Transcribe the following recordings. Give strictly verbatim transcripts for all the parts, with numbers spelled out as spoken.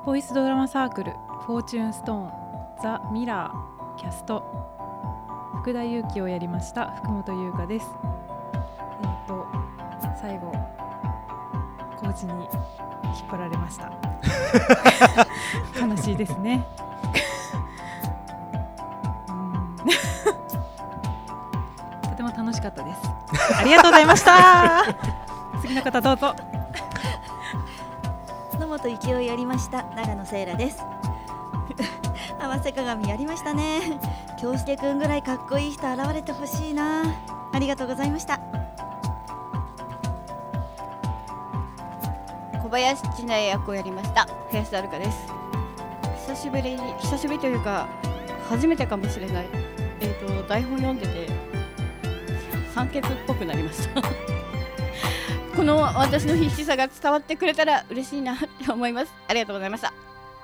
ボイスドラマサークルフォーチューンストーンザ・ミラーキャスト福田裕樹をやりました福本優香です。えっと最後コーチに引っ張られました悲しいですねうんとても楽しかったです。ありがとうございました次の方どうぞ。 野本幸雄やりました長野聖羅です合わせ鏡やりましたね。京介くんぐらいかっこいい人現れてほしいな。ありがとうございました。 小林千奈役をやりました林田遥です。久しぶりに久しぶりというか初めてかもしれない、えー、と台本読んでて酸欠っぽくなりましたこの私の必死さが伝わってくれたら嬉しいなと思います。ありがとうございました。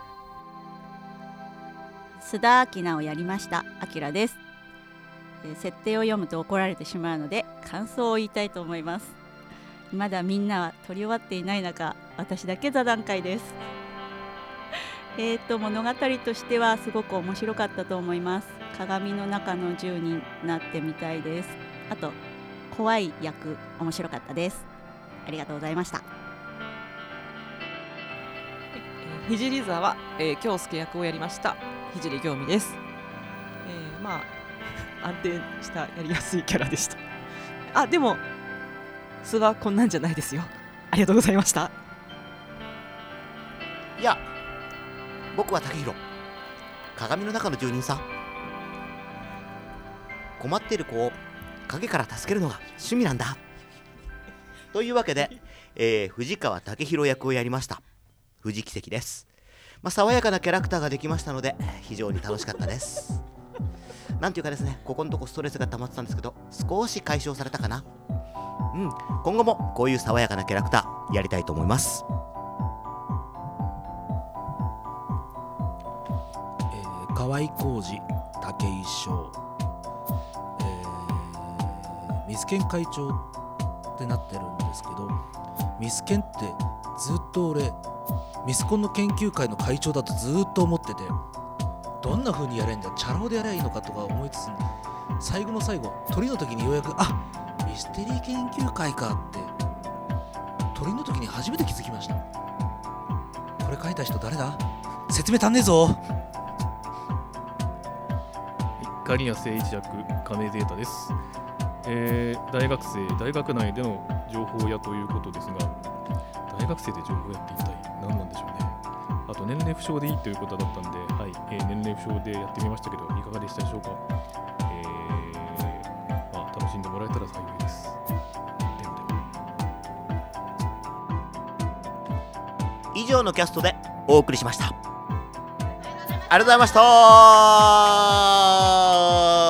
須田明菜をやりました明です。えー設定を読むと怒られてしまうので感想を言いたいと思います。まだみんなは撮り終わっていない中、私だけ座談会です。えーと物語としてはすごく面白かったと思います。鏡の中の銃になってみたいです。あと怖い役面白かったです。ありがとうございました。 聖沢、えー、京介役をやりました聖京美です。えー、まあ安定したやりやすいキャラでした。あ、でも素はこんなんじゃないですよ。ありがとうございました。 いや、僕は武弘、鏡の中の住人さ。困っている子を影から助けるのが趣味なんだというわけで、えー、藤川武弘役をやりました藤木関です。まあ、爽やかなキャラクターができましたので非常に楽しかったです。なんていうかですね、ここのとこストレスが溜まってたんですけど少し解消されたかな。うん、今後もこういう爽やかなキャラクターやりたいと思います。 えー、河合浩二、武井翔、えー、ミスケン会長ってなってるんですけど、ミスケンってずっと俺ミスコンの研究会の会長だとずっと思ってて、どんな風にやれんだ、チャラ男でやればいいのかとか思いつつ、最後の最後鳥の時にようやくあミステリー研究会かって鳥の時に初めて気づきました。これ書いた人誰だ、説明足んねえぞ。 刈谷誠一役金ゼータです。えー、大学生大学内での情報屋ということですが、大学生で情報屋って一体何なんでしょうね。あと年齢不詳でいいということだったんで、はい、えー、年齢不詳でやってみましたけどいかがでしたでしょうか。えーまあ、楽しんでもらえたら幸いです。でもでも以上のキャストでお送りしました。ありがとうございました。